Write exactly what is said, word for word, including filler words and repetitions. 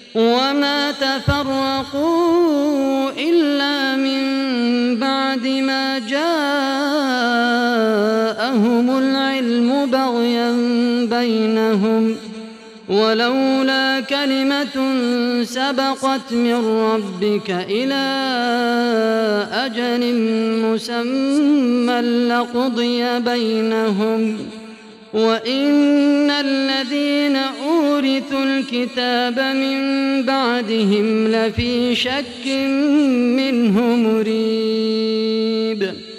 وما تفرقوا إلا من بعد ما جاءهم العلم بغيا بينهم، ولولا كلمة سبقت من ربك إلى أجل مسمى لقضي بينهم، وإن الذين أورثوا الكتاب من بعدهم لفي شك منه مريب.